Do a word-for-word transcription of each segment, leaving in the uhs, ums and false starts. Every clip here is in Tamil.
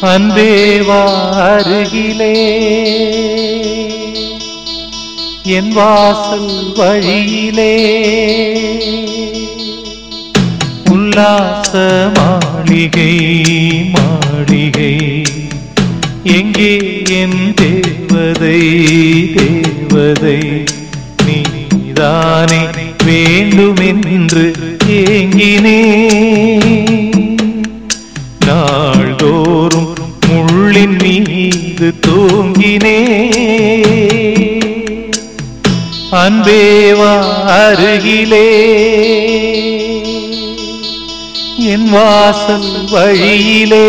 அன்பே வா அருகிலே என் வாசல் வழியிலே உல்லாச மாளிகை மாளிகை எங்கே என் தேவதை தேவதை நீதானே வேண்டுமென்று ஏங்கினே நாள்தோறும் முள்ளின் மீது தூங்கினே அன்பே வா அருகிலே என் வாசல் வழியிலே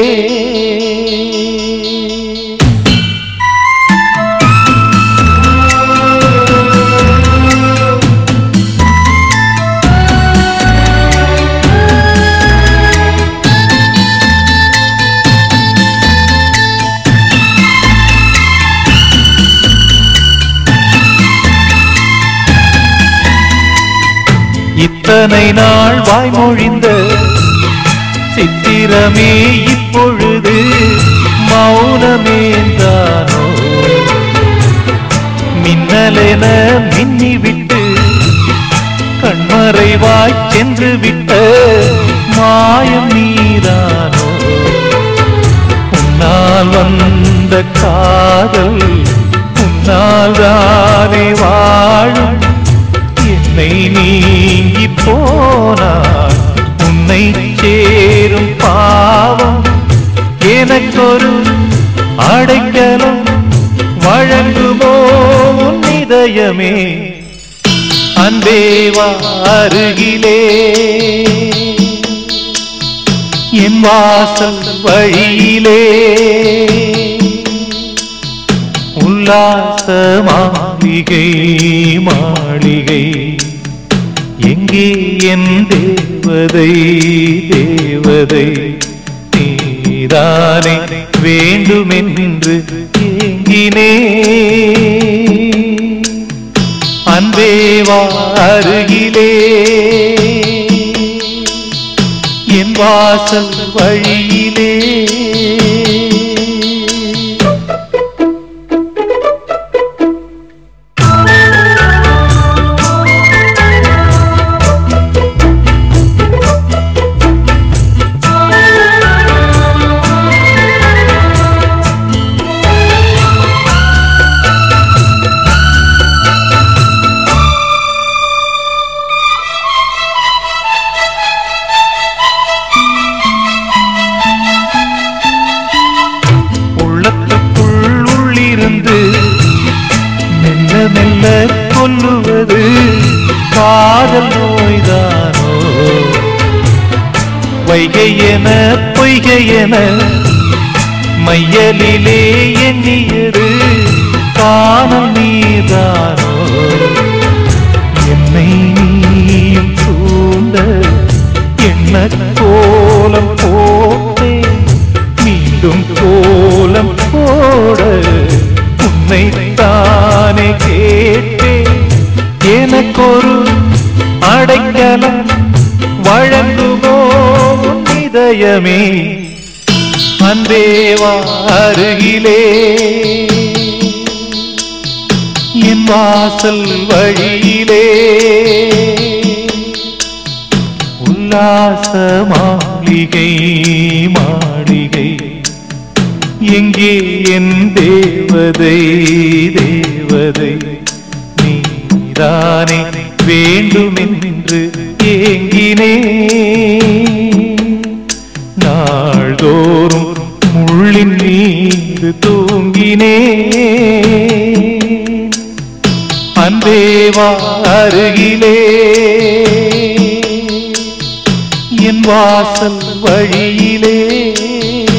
இத்தனை நாள் வாய்மொழிந்த சித்திரமே இப்பொழுது மௌனமேந்தானோ மின்னலென மின்னிவிட்டு கண்மறைவாய் சென்று விட்ட மாயம் நீதானோ உன்னால் வந்த காதல் உன்னால் தானே வாழும் என்னை நீங்கி போனார் உன்னை சேரும் பாவம் எனக்கொரு அடைக்கலம் வழங்குமோ உன் இதயமே அன்பே வா அருகிலே என் வாசல் வழியிலே உல்லாச மாளிகை மாளிகை எங்கே என் தேவதை தேவதை நீதானே வேண்டுமென்று ஏங்கினே அன்பே வா அருகிலே என் வாசல் வழியிலே மெல்ல மெல்ல கொல்லுவது காதல் நோய்தானோ வைகை என பொய்கை என மையலிலே எண்ணியது காணல் நீதானோ என்னை நீயும் சூழ்ந்த என்ன கோலம் போட்டே மீண்டும் கோலம் போட உன்னை தானே கேட்டேன் எனக்கொரு அடைக்கலம் வழங்குமோ உன் இதயமே அன்பே வா அருகிலே என் வாசல் வழியிலே உல்லாச மாளிகை மாளிகை எங்கே என் தேவதை தேவதை நீதானே வேண்டுமென்று ஏங்கினே நாள்தோறும் முள்ளின் மீது தூங்கினே அன்பே வா அருகிலே என் வாசல் வழியிலே